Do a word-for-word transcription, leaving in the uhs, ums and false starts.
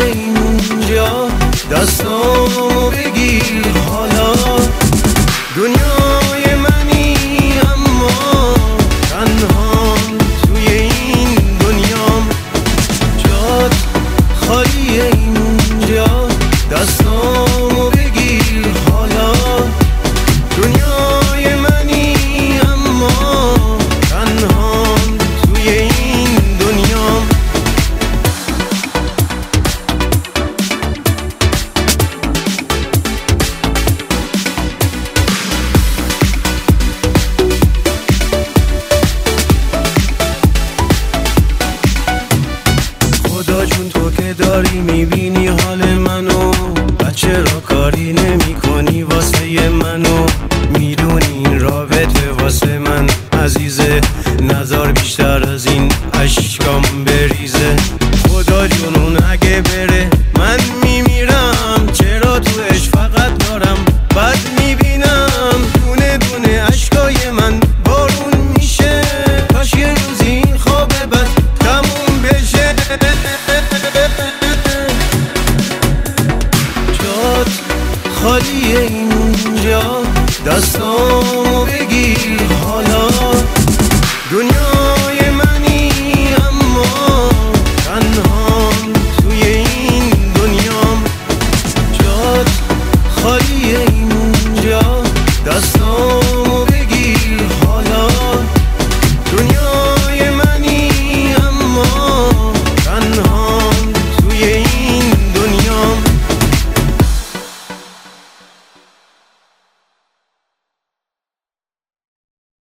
اینجا، دستامو بگیر حالا. دنیای منی اما تنهام توی این دنیام، جات خالی اینجا، دستامو بگیر حالا. دنیای منی اما تنهام توی این دنیام. خدا جون تو که داری میبینی حال منو، بچه را کاری نمی کنی واسه منو. میدونی این رابطه واسه من عزیزه، نظر بیشتر از این اشکام بریزه. خدا جونون اگه بره من میمیرم، چرا تو عشق فقط دارم بد میبینم. دونه دونه اشکای من بارون میشه، کاش یه روزی این خواب بد تموم بشه. جات خالی اینجا، دستامو بگیر حالا. دنیای منی اما تنهام توی این دنیام، جات خالی اینجا، دست